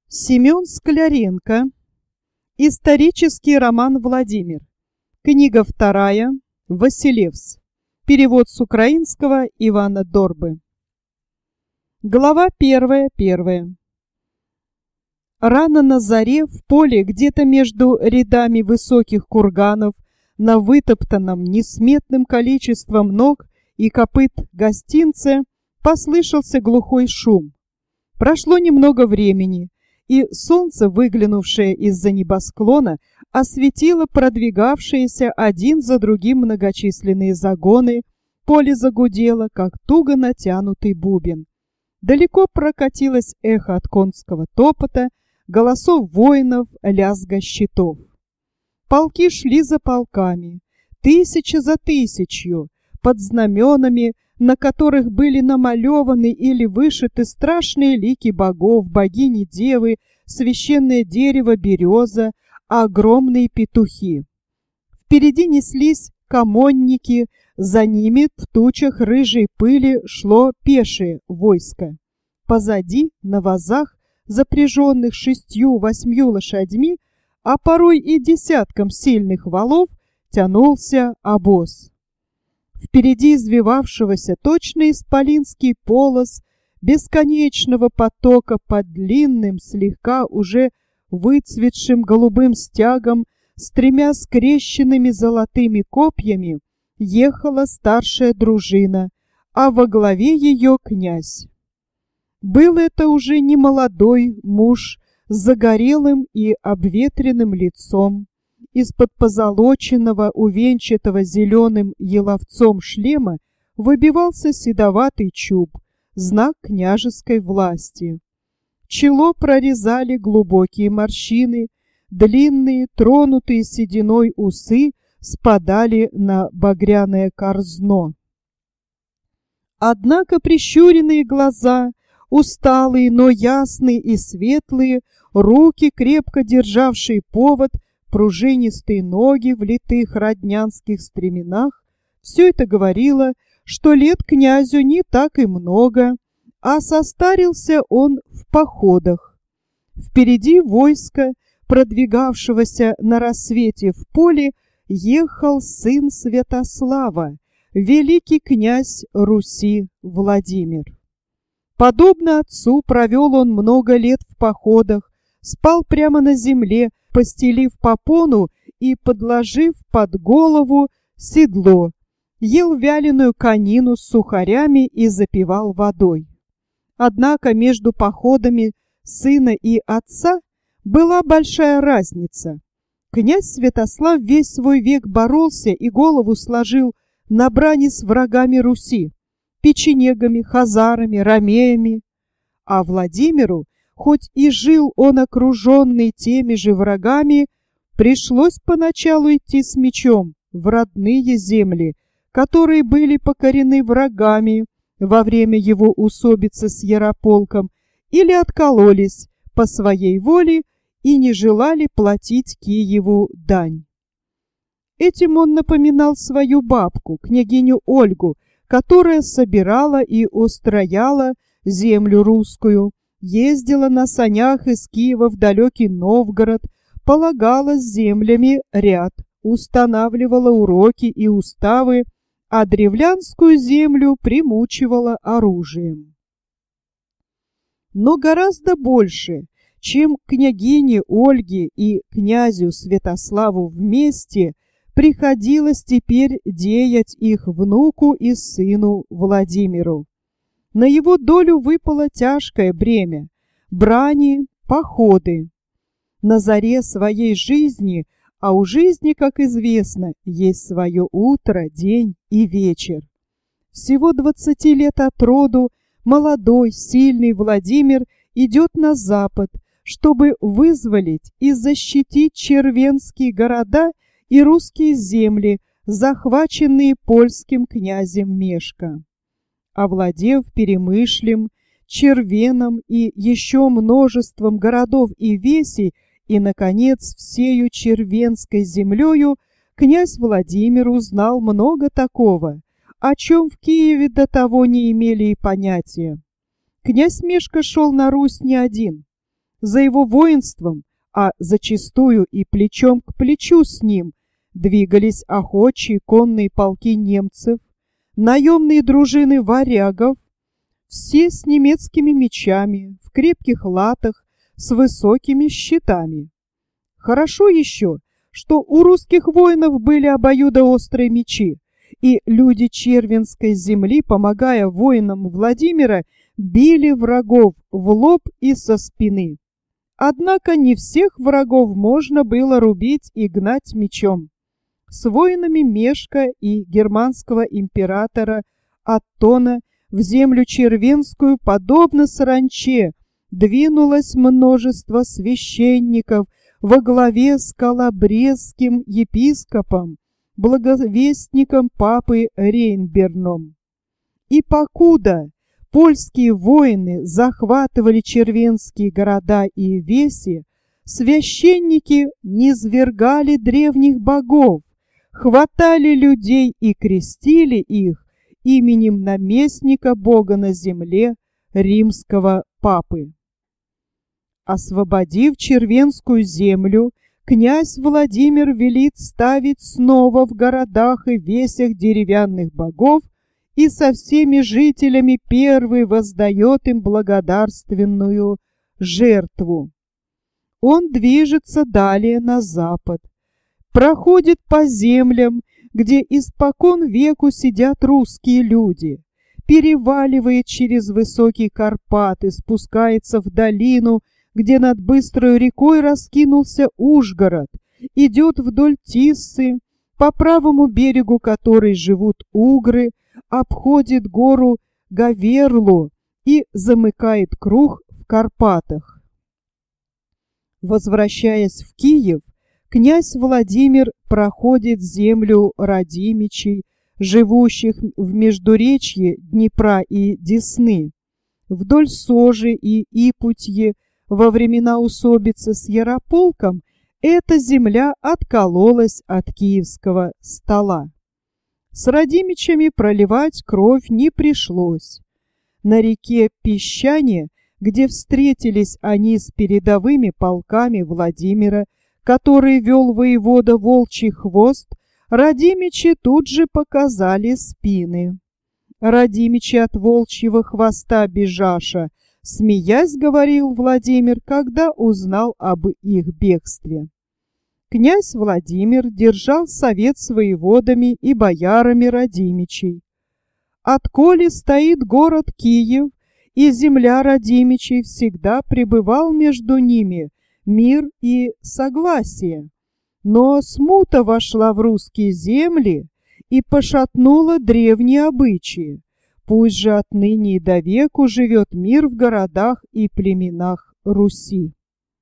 Семен Скляренко. Исторический роман «Владимир». Книга 2. Василевс. Перевод с украинского Ивана Дорбы. Глава 1. Рано на заре в поле, где-то между рядами высоких курганов, на вытоптанном несметным количеством ног и копыт гостинце, послышался глухой шум. Прошло немного времени, и солнце, выглянувшее из-за небосклона, осветило продвигавшиеся один за другим многочисленные загоны. Поле загудело, как туго натянутый бубен. Далеко прокатилось эхо от конского топота, голосов воинов, лязга щитов. Полки шли за полками, тысяча за тысячью, под знаменами, на которых были намалеваны или вышиты страшные лики богов, богини-девы, священное дерево береза, огромные петухи. Впереди неслись комонники, за ними в тучах рыжей пыли шло пешее войско. Позади, на вазах, запряженных 6-8 лошадьми, а порой и десятком сильных валов, тянулся обоз. Впереди извивавшегося точно исполинский полос бесконечного потока под длинным, слегка уже выцветшим голубым стягом с 3 скрещенными золотыми копьями ехала старшая дружина, а во главе ее князь. Был это уже не молодой муж с загорелым и обветренным лицом. Из-под позолоченного, увенчатого зеленым еловцом шлема выбивался седоватый чуб, знак княжеской власти. Чело прорезали глубокие морщины, длинные, тронутые сединой усы спадали на багряное корзно. Однако прищуренные глаза, усталые, но ясные и светлые, руки, крепко державшие повод, пружинистые ноги в литых роднянских стременах, все это говорило, что лет князю не так и много, а состарился он в походах. Впереди войска, продвигавшегося на рассвете в поле, ехал сын Святослава, великий князь Руси Владимир. Подобно отцу, провел он много лет в походах, спал прямо на земле, постелив попону и подложив под голову седло, ел вяленую конину с сухарями и запивал водой. Однако между походами сына и отца была большая разница. Князь Святослав весь свой век боролся и голову сложил на брани с врагами Руси, печенегами, хазарами, ромеями, а Владимиру, хоть и жил он окруженный теми же врагами, пришлось поначалу идти с мечом в родные земли, которые были покорены врагами во время его усобицы с Ярополком или откололись по своей воле и не желали платить Киеву дань. Этим он напоминал свою бабку, княгиню Ольгу, которая собирала и устрояла землю русскую, ездила на санях из Киева в далекий Новгород, полагала с землями ряд, устанавливала уроки и уставы, а древлянскую землю примучивала оружием. Но гораздо больше, чем княгине Ольге и князю Святославу вместе, приходилось теперь деять их внуку и сыну Владимиру. На его долю выпало тяжкое бремя – брани, походы. На заре своей жизни, а у жизни, как известно, есть свое утро, день и вечер. Всего 20 лет от роду молодой, сильный Владимир идет на запад, чтобы вызволить и защитить червенские города и русские земли, захваченные польским князем Мешко. Овладев Перемышлем, Червеном и еще множеством городов и весей, и, наконец, всею червенской землею, князь Владимир узнал много такого, о чем в Киеве до того не имели и понятия. Князь Мешко шел на Русь не один. За его воинством, а зачастую и плечом к плечу с ним, двигались охотчие конные полки немцев, наемные дружины варягов, все с немецкими мечами, в крепких латах, с высокими щитами. Хорошо еще, что у русских воинов были обоюдоострые мечи, и люди Червенской земли, помогая воинам Владимира, били врагов в лоб и со спины. Однако не всех врагов можно было рубить и гнать мечом. С воинами Мешка и германского императора Аттона в землю Червенскую, подобно саранче, двинулось множество священников во главе с калабресским епископом, благовестником папы Рейнберном. И покуда польские воины захватывали червенские города и веси, священники низвергали древних богов, хватали людей и крестили их именем наместника Бога на земле, римского папы. Освободив Червенскую землю, князь Владимир велит ставить снова в городах и весях деревянных богов и со всеми жителями первый воздает им благодарственную жертву. Он движется далее на запад, проходит по землям, где испокон веку сидят русские люди, переваливает через высокие Карпаты, спускается в долину, где над быстрой рекой раскинулся Ужгород, идет вдоль Тиссы, по правому берегу которой живут угры, обходит гору Гаверлу и замыкает круг в Карпатах. Возвращаясь в Киев, князь Владимир проходит землю Радимичей, живущих в междуречье Днепра и Десны, вдоль Сожи и Ипутьи. Во времена усобицы с Ярополком эта земля откололась от киевского стола. С Радимичами проливать кровь не пришлось. На реке Песчане, где встретились они с передовыми полками Владимира, который вел воевода Волчий Хвост, Радимичи тут же показали спины. Радимичи от Волчьего Хвоста бежаша, смеясь, говорил Владимир, когда узнал об их бегстве. Князь Владимир держал совет с воеводами и боярами Радимичей. Отколе стоит город Киев, и земля Радимичей, всегда пребывал между ними мир и согласие. Но смута вошла в русские земли и пошатнула древние обычаи. Пусть же отныне и до веку живет мир в городах и племенах Руси.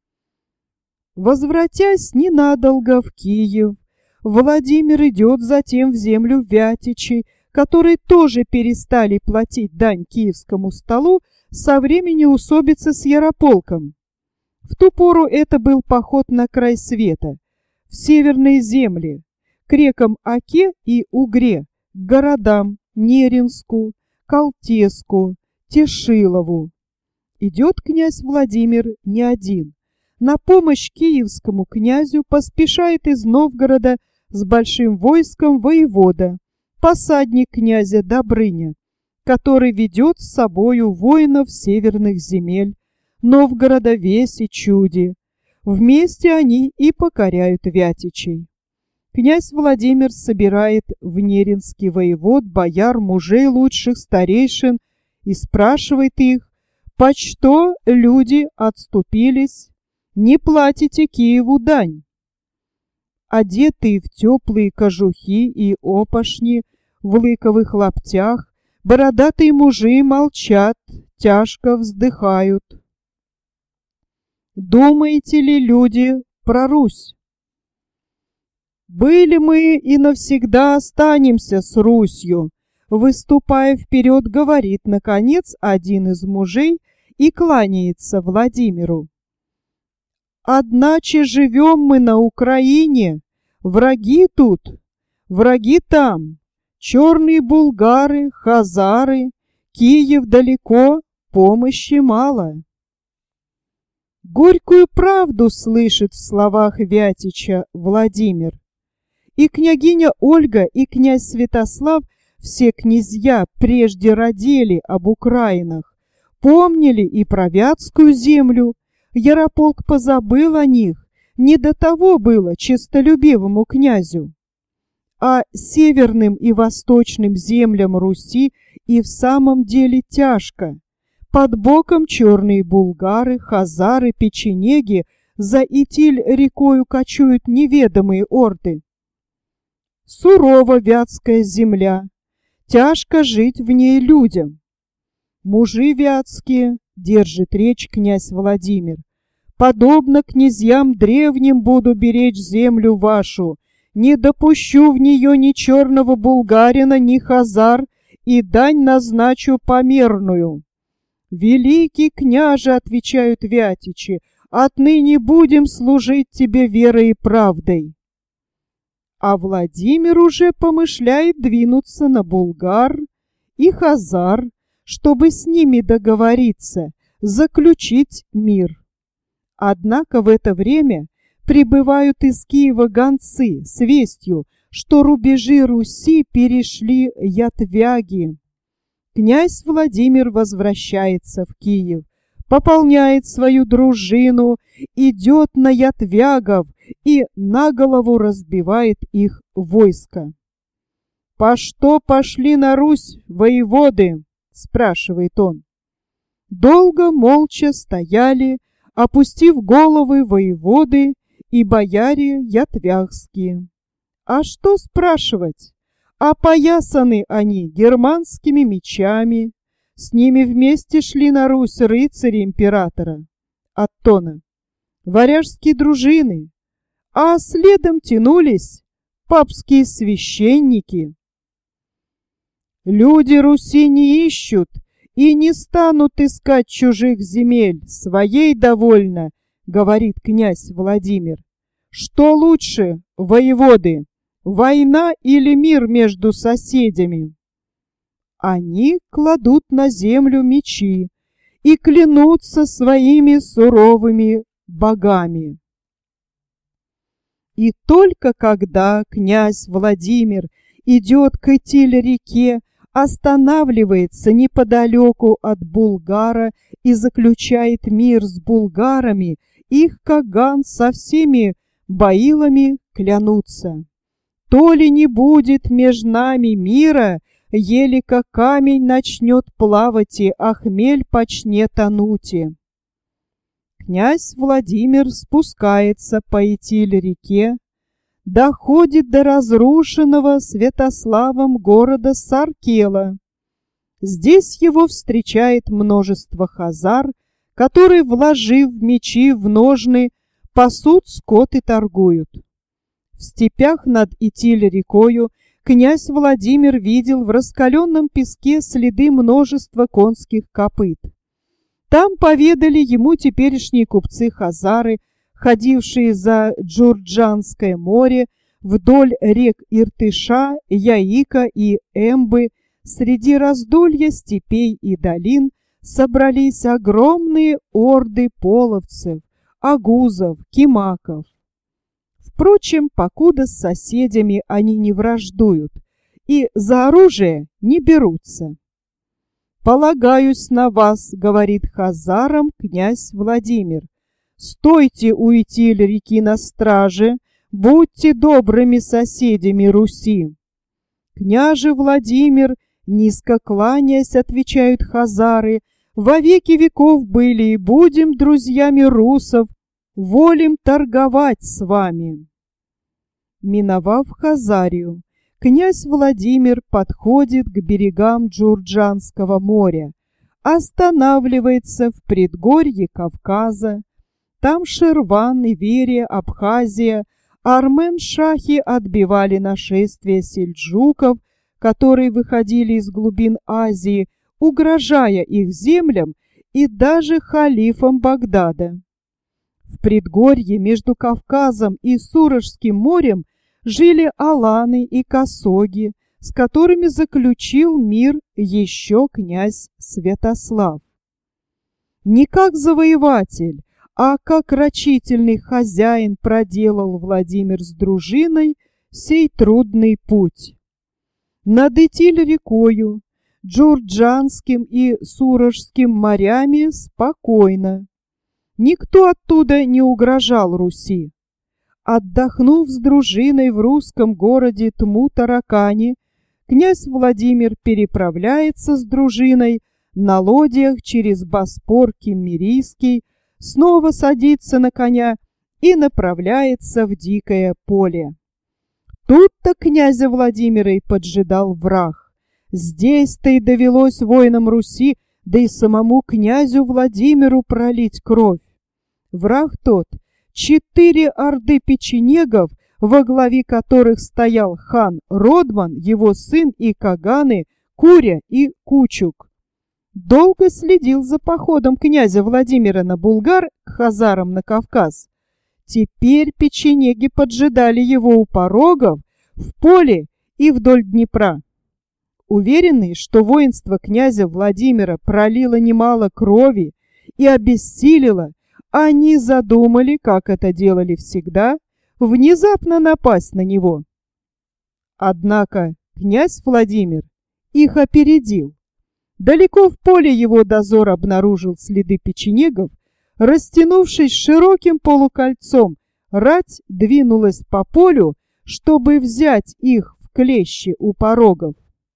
Возвратясь ненадолго в Киев, Владимир идет затем в землю Вятичей, которые тоже перестали платить дань киевскому столу со времени усобицы с Ярополком. В ту пору это был поход на край света, в северные земли, к рекам Оке и Угре, к городам Неринску, Калтеску, Тешилову. Идет князь Владимир не один. На помощь киевскому князю поспешает из Новгорода с большим войском воевода, посадник князя Добрыня, который ведет с собою воинов северных земель, Новгорода, Веси, Чуди. Вместе они и покоряют Вятичей. Князь Владимир собирает в Неринский воевод, бояр, мужей лучших, старейшин и спрашивает их, почто люди отступились, не платите Киеву дань. Одетые в теплые кожухи и опошни, в лыковых лаптях, бородатые мужи молчат, тяжко вздыхают. Думаете ли, люди, про Русь? Были мы и навсегда останемся с Русью, выступая вперед, говорит, наконец, один из мужей и кланяется Владимиру. Одначе живем мы на Украине, враги тут, враги там, черные булгары, хазары, Киев далеко, помощи мало. Горькую правду слышит в словах Вятича Владимир. И княгиня Ольга, и князь Святослав, все князья прежде родили об Украинах, помнили и про Вятскую землю. Ярополк позабыл о них, не до того было честолюбивому князю. А северным и восточным землям Руси и в самом деле тяжко. Под боком черные булгары, хазары, печенеги за Итиль рекою кочуют неведомые орды. Сурова вятская земля, тяжко жить в ней людям. Мужи вятские, держит речь князь Владимир, подобно князьям древним буду беречь землю вашу, не допущу в нее ни черного булгарина, ни хазар, и дань назначу померную. Великий княже, отвечают вятичи, отныне будем служить тебе верой и правдой. А Владимир уже помышляет двинуться на булгар и хазар, чтобы с ними договориться, заключить мир. Однако в это время прибывают из Киева гонцы с вестью, что рубежи Руси перешли ятвяги. Князь Владимир возвращается в Киев, пополняет свою дружину, идет на ятвягов и на голову разбивает их войско. «По что пошли на Русь воеводы?» — спрашивает он. Долго молча стояли, опустив головы, воеводы и бояре ятвягские. А что спрашивать? Опоясаны они германскими мечами, с ними вместе шли на Русь рыцари императора Аттона, варяжские дружины, а следом тянулись папские священники. Люди Руси не ищут и не станут искать чужих земель, своей довольно, говорит князь Владимир. Что лучше, воеводы, война или мир между соседями? Они кладут на землю мечи и клянутся своими суровыми богами. И только когда князь Владимир идет к Итиль-реке, останавливается неподалеку от Булгара и заключает мир с булгарами, их Каган со всеми баилами клянутся. То ли не будет меж нами мира, еле как камень начнет плавать, а хмель почне тонуть. Князь Владимир спускается по Итиль-реке, доходит до разрушенного Святославом города Саркела. Здесь его встречает множество хазар, которые, вложив мечи в ножны, пасут скот и торгуют. В степях над Итиль-рекою князь Владимир видел в раскаленном песке следы множества конских копыт. Там поведали ему теперешние купцы-хазары, ходившие за Джурджанское море, вдоль рек Иртыша, Яика и Эмбы, среди раздолья степей и долин собрались огромные орды половцев, агузов, кимаков. Впрочем, покуда с соседями они не враждуют и за оружие не берутся. «Полагаюсь на вас, — говорит хазарам князь Владимир, — стойте у Итиль-реки на страже, будьте добрыми соседями Руси». «Княже Владимир, низко кланяясь, — отвечают хазары, — во веки веков были и будем друзьями русов, волим торговать с вами». Миновав Хазарию, князь Владимир подходит к берегам Джурджанского моря, останавливается в предгорье Кавказа. Там Ширван, Иверия, Абхазия, Армен-шахи отбивали нашествие сельджуков, которые выходили из глубин Азии, угрожая их землям и даже халифом Багдада. В предгорье между Кавказом и Сурожским морем жили аланы и косоги, с которыми заключил мир еще князь Святослав. Не как завоеватель, А как рачительный хозяин проделал Владимир с дружиной сей трудный путь. Над Итиль-рекою, Джурджанским и Сурожским морями спокойно. Никто оттуда не угрожал Руси. Отдохнув с дружиной в русском городе Тму-Таракани, князь Владимир переправляется с дружиной на лодьях через Боспор Киммерийский, снова садится на коня и направляется в дикое поле. Тут-то князя Владимира и поджидал враг. Здесь-то и довелось воинам Руси, да и самому князю Владимиру пролить кровь. Враг тот — 4 орды печенегов, во главе которых стоял хан Родман, его сын и каганы Куря и Кучук. Долго следил за походом князя Владимира на Булгар к хазарам на Кавказ. Теперь печенеги поджидали его у порогов, в поле и вдоль Днепра. Уверенные, что воинство князя Владимира пролило немало крови и обессилило, они задумали, как это делали всегда, внезапно напасть на него. Однако князь Владимир их опередил. Далеко в поле его дозор обнаружил следы печенегов. Растянувшись широким полукольцом, рать двинулась по полю, чтобы взять их в клещи у порогов.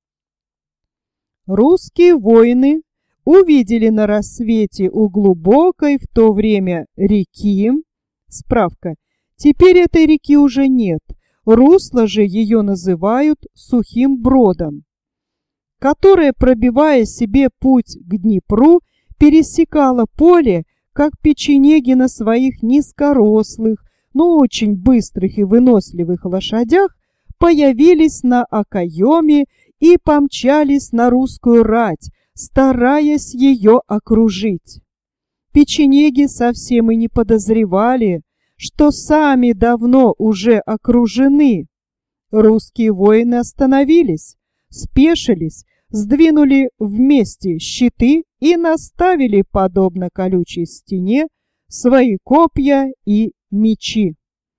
Русские воины увидели на рассвете у глубокой в то время реки, справка, теперь этой реки уже нет, русло же ее называют Сухим Бродом, которая, пробивая себе путь к Днепру, пересекала поле, как печенеги на своих низкорослых, но очень быстрых и выносливых лошадях появились на окоеме и помчались на русскую рать, стараясь ее окружить. Печенеги совсем и не подозревали, что сами давно уже окружены. Русские воины остановились, спешились, сдвинули вместе щиты и наставили, подобно колючей стене, свои копья и мечи.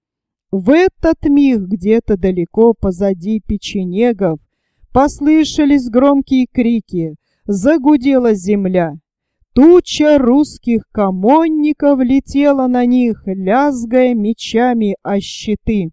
В этот миг где-то далеко позади печенегов послышались громкие крики, загудела земля. Туча русских комонников летела на них, лязгая мечами о щиты.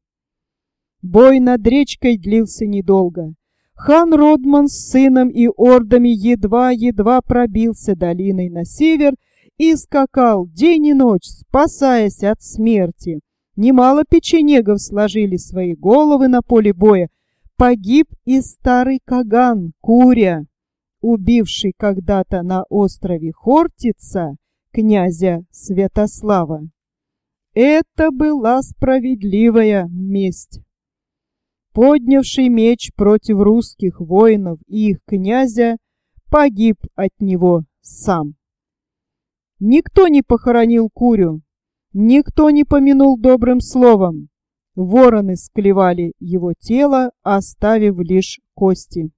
Бой над речкой длился недолго. Хан Родман с сыном и ордами едва-едва пробился долиной на север и скакал день и ночь, спасаясь от смерти. Немало печенегов сложили свои головы на поле боя. Погиб и старый каган Куря, убивший когда-то на острове Хортица князя Святослава. Это была справедливая месть. Поднявший меч против русских воинов и их князя, погиб от него сам. Никто не похоронил Курю, никто не помянул добрым словом. Вороны склевали его тело, оставив лишь кости.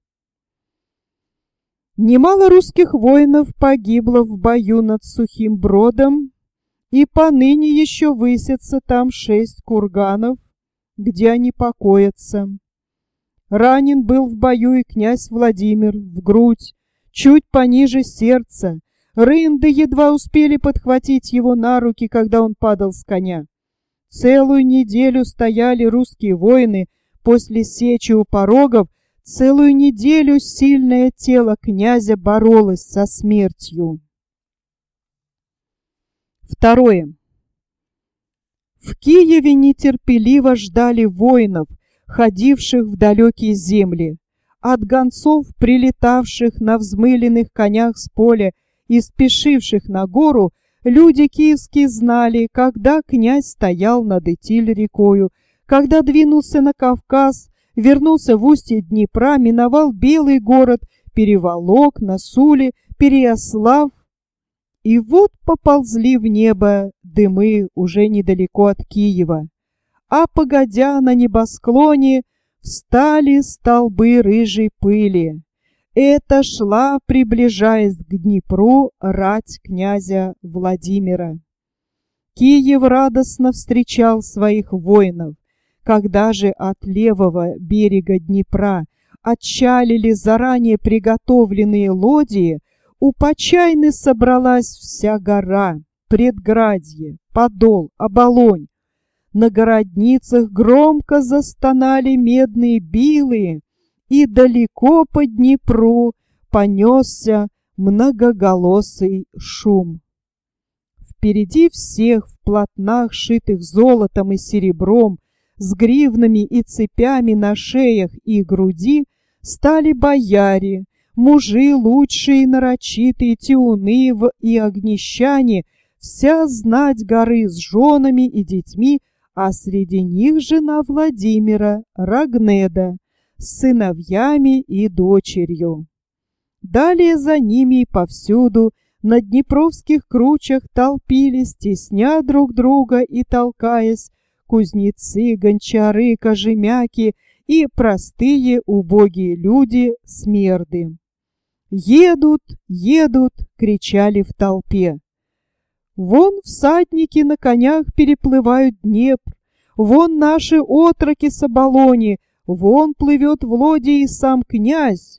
Немало русских воинов погибло в бою над Сухим Бродом, и поныне еще высятся там 6 курганов, где они покоятся. Ранен был в бою и князь Владимир в грудь, чуть пониже сердца. Рынды едва успели подхватить его на руки, когда он падал с коня. Целую неделю стояли русские воины после сечи у порогов, целую неделю сильное тело князя боролось со смертью. Второе. В Киеве нетерпеливо ждали воинов, ходивших в далекие земли. От гонцов, прилетавших на взмыленных конях с поля и спешивших на гору, люди киевские знали, когда князь стоял над Итиль-рекою, когда двинулся на Кавказ, вернулся в устье Днепра, миновал Белый город, Переволок, Насули, Переяслав. И вот поползли в небо дымы уже недалеко от Киева, а погодя на небосклоне встали столбы рыжей пыли. Это шла, приближаясь к Днепру, рать князя Владимира. Киев радостно встречал своих воинов. Когда же от левого берега Днепра отчалили заранее приготовленные лодии, у Почайны собралась вся гора, предградье, Подол, Оболонь. На городницах громко застонали медные билы, и далеко по Днепру понесся многоголосый шум. Впереди всех в платнах, шитых золотом и серебром, с гривнами и цепями на шеях и груди, стали бояре, мужи лучшие, нарочитые, тиуны и огнещане, вся знать горы с женами и детьми, а среди них жена Владимира, Рогнеда, с сыновьями и дочерью. Далее за ними и повсюду на днепровских кручах толпились, тесня друг друга и толкаясь, кузнецы, гончары, кожемяки и простые убогие люди, смерды. «Едут, едут!» — кричали в толпе. «Вон всадники на конях переплывают Днепр, вон наши отроки с Оболони, вон плывет в лодье и сам князь!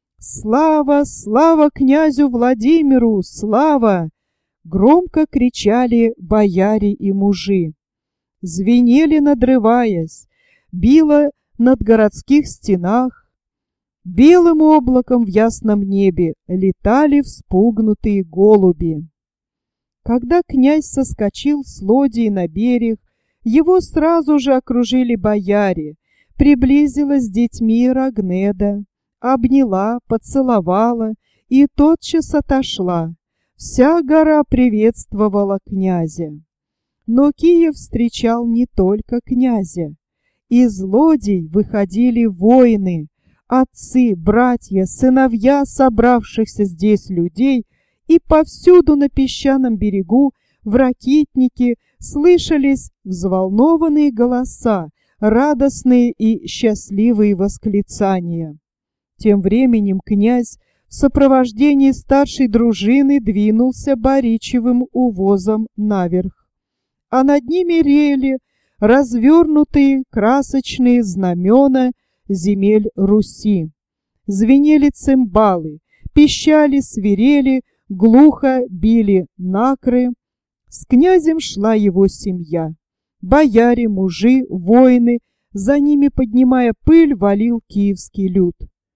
Слава, слава князю Владимиру, слава!» Громко кричали бояре и мужи. Звенели, надрываясь, било над городских стенах. Белым облаком в ясном небе летали вспугнутые голуби. Когда князь соскочил с лодии на берег, его сразу же окружили бояре. Приблизилась с детьми Рогнеда, обняла, поцеловала и тотчас отошла. Вся гора приветствовала князя. Но Киев встречал не только князя. Из лодий выходили воины, отцы, братья, сыновья собравшихся здесь людей, и повсюду на песчаном берегу, в ракитнике, слышались взволнованные голоса, радостные и счастливые восклицания. Тем временем князь в сопровождении старшей дружины двинулся Боричевым увозом наверх, а над ними реяли развернутые красочные знамена земель Руси. Звенели цимбалы, пищали свирели, глухо били накры. С князем шла его семья. Бояре, мужи, воины, за ними, поднимая пыль, валил киевский люд.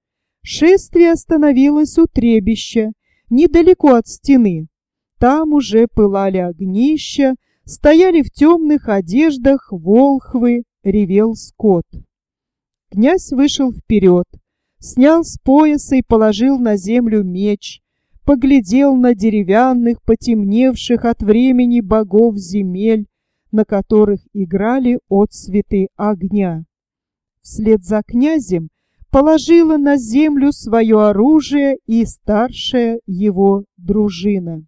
Шествие остановилось у требища, недалеко от стены. Там уже пылали огнища, стояли в темных одеждах волхвы, ревел скот. Князь вышел вперед, снял с пояса и положил на землю меч, поглядел на деревянных, потемневших от времени богов земель, на которых играли отсветы огня. Вслед за князем положила на землю свое оружие и старшая его дружина.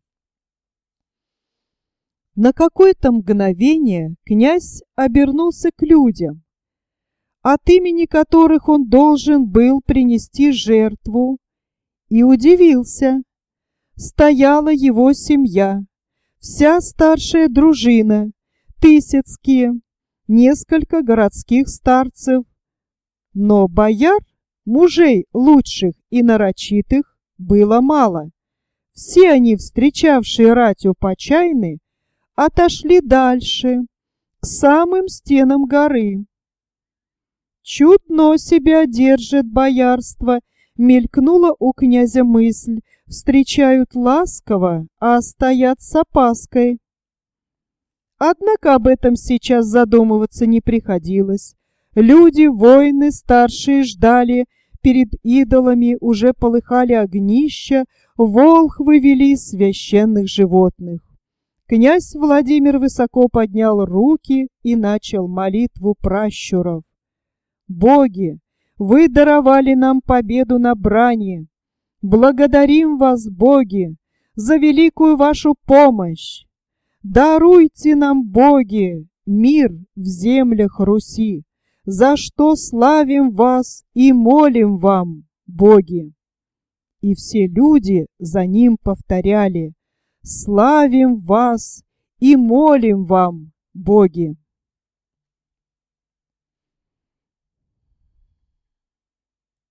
На какое-то мгновение князь обернулся к людям, от имени которых он должен был принести жертву, и удивился. Стояла его семья, вся старшая дружина, тысяцкие, несколько городских старцев, но бояр, мужей лучших и нарочитых, было мало. Все они, встречавшие рать у Почайны, отошли дальше, к самым стенам горы. «Чудно себя держит боярство», — мелькнула у князя мысль. «Встречают ласково, а стоят с опаской». Однако об этом сейчас задумываться не приходилось. Люди, воины, старшие ждали, перед идолами уже полыхали огнища, волхвы вели священных животных. Князь Владимир высоко поднял руки и начал молитву пращуров. «Боги, вы даровали нам победу на брани. Благодарим вас, боги, за великую вашу помощь. Даруйте нам, боги, мир в землях Руси, за что славим вас и молим вам, боги». И все люди за ним повторяли: «Славим вас и молим вам, боги.